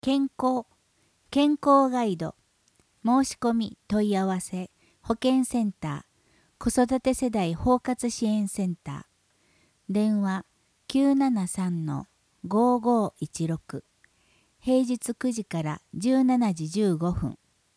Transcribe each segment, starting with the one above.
健康ガイド、申し込み問い合わせ、保健センター、子育て世代包括支援センター、電話973-5516、平日9時から17時15分。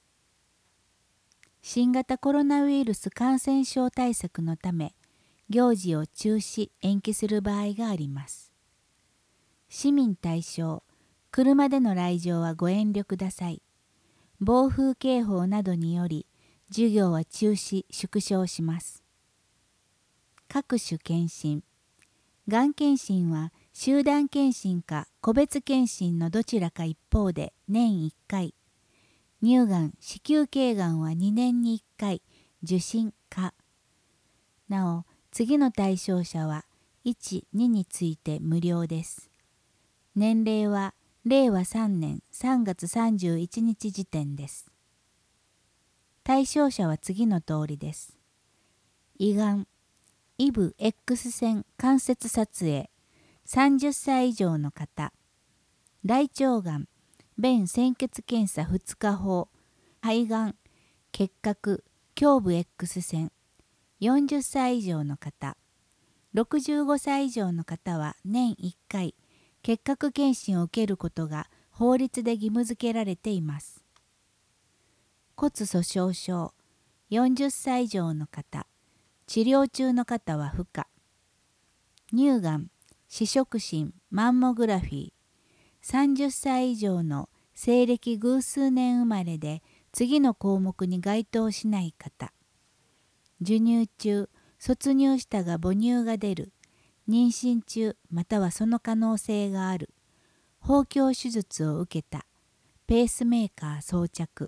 新型コロナウイルス感染症対策のため、行事を中止・延期する場合があります。市民対象、車での来場はご遠慮ください。暴風警報などにより、授業は中止・縮小します。各種検診。がん検診は集団検診か個別検診のどちらか一方で年1回。乳がん、子宮頸がんは2年に1回、受診か。なお、次の対象者は1、2について無料です。年齢は令和3年3月31日時点です。対象者は次の通りです。胃がん、イブ X 線関節撮影、30歳以上の方。大腸がん、便潜血検査2日法、肺がん、結核、胸部 X 線、40歳以上の方。65歳以上の方は年1回、結核検診を受けることが法律で義務付けられています。骨粗しょう症、40歳以上の方、治療中の方は不可。乳がん、視触診、マンモグラフィー、30歳以上の西暦偶数年生まれで次の項目に該当しない方。授乳中、卒乳したが母乳が出る、妊娠中またはその可能性がある、包協手術を受けた、ペースメーカー装着。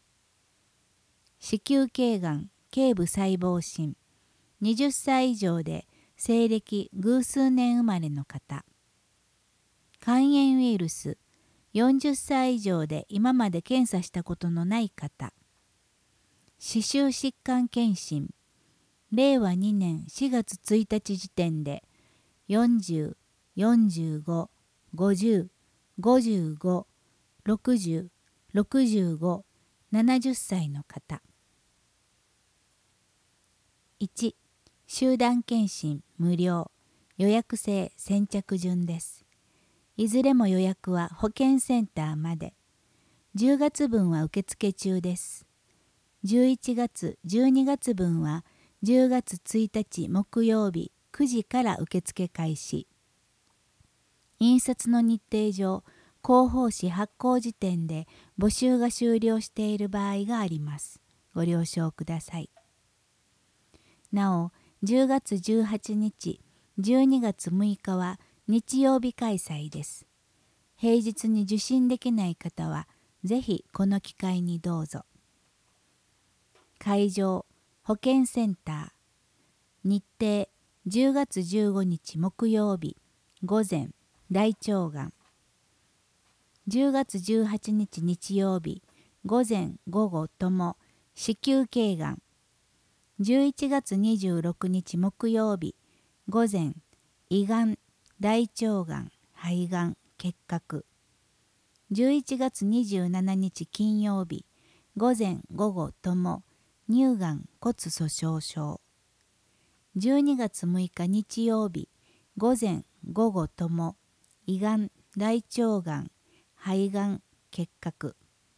子宮頸がん、頸部細胞診、20歳以上で西暦偶数年生まれの方。肝炎ウイルス、40歳以上で今まで検査したことのない方。歯周疾患検診、令和2年4月1日時点で40、45、50、55、60、65、70歳の方。1、集団検診無料、予約制先着順です。いずれも予約は保健センターまで。10月分は受付中です。11月、12月分は10月1日木曜日9時から受付開始。印刷の日程上、広報誌発行時点で募集が終了している場合があります。ご了承ください。なお、10月18日、12月6日は日曜日開催です。平日に受診できない方は、ぜひこの機会にどうぞ。会場、保健センター。日程、10月15日木曜日、午前、大腸がん。10月18日日曜日、午前午後とも、子宮頸がん。11月26日木曜日、午前、胃がん、大腸がん、肺がん、結核。11月27日金曜日、午前午後とも、乳がん、骨粗しょう症。12月6日日曜日、午前午後とも、胃がん、大腸がん、肺がん、結核。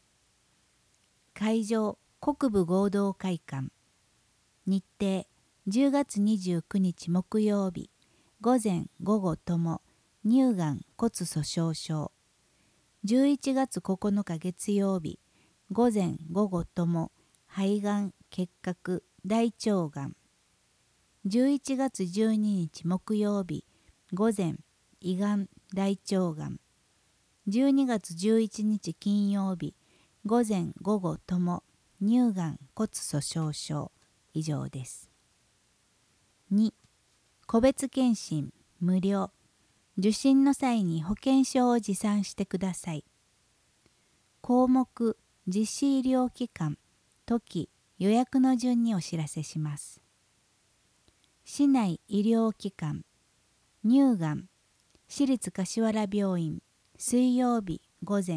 会場、国部合同会館。日程、10月29日木曜日、午前午後とも、乳がん、骨粗しょう症。11月9日月曜日、午前午後とも、肺がん、結核、大腸がん。11月12日木曜日、午前、胃がん、大腸がん。12月11日金曜日、午前午後とも、乳がん、骨粗しょう症。以上です。2、個別検診無料。受診の際に保険証を持参してください。項目、実施医療機関、時、予約の順にお知らせします。市内医療機関、乳がん、市立柏原病院、水曜日午前、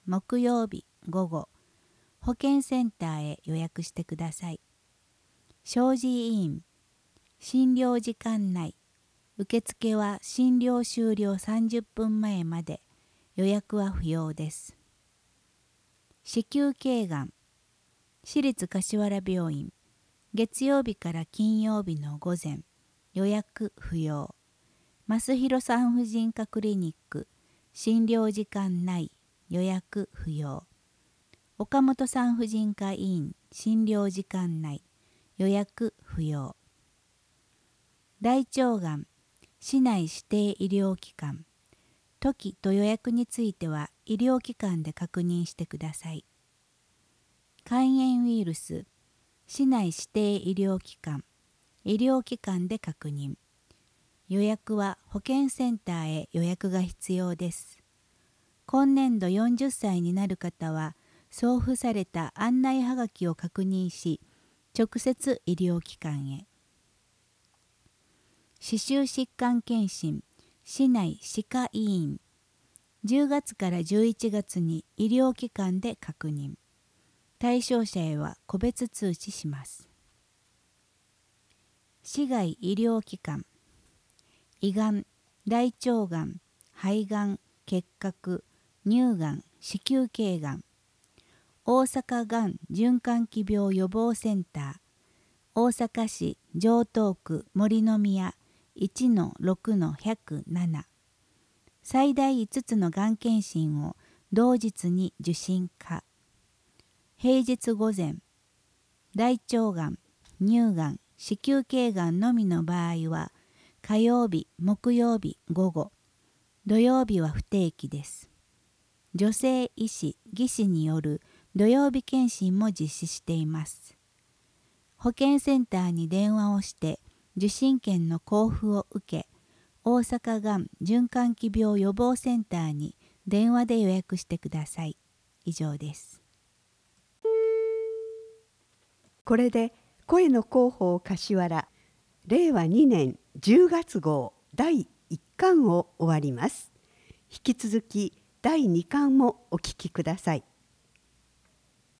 木曜日午後、保健センターへ予約してください。小児医院、診療時間内、受付は診療終了30分前まで、予約は不要です。子宮頸がん、市立柏原病院、月曜日から金曜日の午前、予約不要。増広産婦人科クリニック、診療時間内、予約不要。岡本産婦人科医院、診療時間内、予約不要。大腸がん、市内指定医療機関、時と予約については医療機関で確認してください。肝炎ウイルス、市内指定医療機関、医療機関で確認。予約は保健センターへ予約が必要です。今年度40歳になる方は、送付された案内はがきを確認し、直接医療機関へ。歯周疾患検診、市内歯科医院、10月から11月に医療機関で確認。対象者へは個別通知します。市外医療機関、胃がん、大腸がん、肺がん、結核、乳がん、子宮頸がん、大阪がん循環器病予防センター、大阪市城東区森の宮 1-6-107、最大5つのがん検診を同日に受診可。平日午前、大腸がん、乳がん、子宮頸がんのみの場合は、火曜日、木曜日午後、土曜日は不定期です。女性医師・技師による土曜日検診も実施しています。保健センターに電話をして受診券の交付を受け、大阪がん循環器病予防センターに電話で予約してください。以上です。 これで声の広報柏原令和2年10月号第1巻を終わります。引き続き第2巻もお聞きください。